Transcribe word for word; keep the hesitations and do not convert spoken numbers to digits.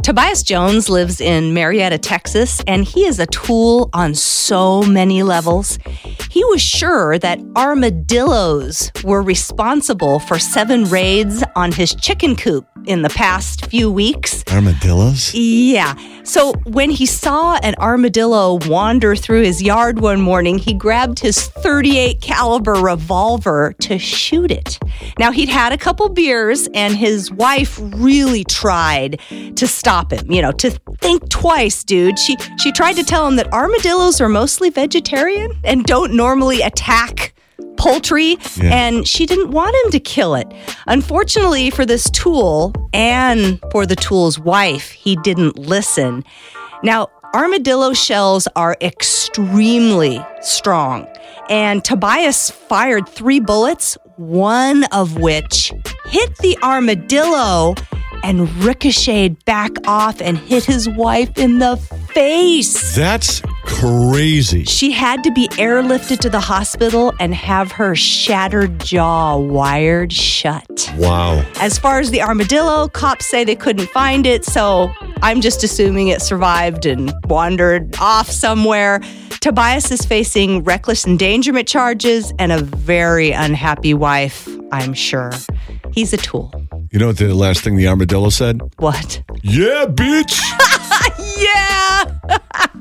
Tobias Jones lives in Marietta, Texas, and he is a tool on so many levels. He was sure that armadillos were responsible for seven raids on his chicken coop in the past few weeks. Armadillos? Yeah. So when he saw an armadillo wander through his yard one morning, he grabbed his thirty-eight caliber revolver to shoot it. Now, he'd had a couple beers, and his wife really tried to stop him, you know, to think twice, dude. She she tried to tell him that armadillos are mostly vegetarian and don't normally attack poultry, yeah. and she didn't want him to kill it. Unfortunately for this tool and for the tool's wife, he didn't listen. Now, armadillo shells are extremely strong, and Tobias fired three bullets, one of which hit the armadillo and ricocheted back off and hit his wife in the face. That's crazy. She had to be airlifted to the hospital and have her shattered jaw wired shut. Wow. As far as the armadillo, cops say they couldn't find it, so I'm just assuming it survived and wandered off somewhere. Tobias is facing reckless endangerment charges and a very unhappy wife, I'm sure. He's a tool. You know what the last thing the armadillo said? What? Yeah, bitch! Yeah!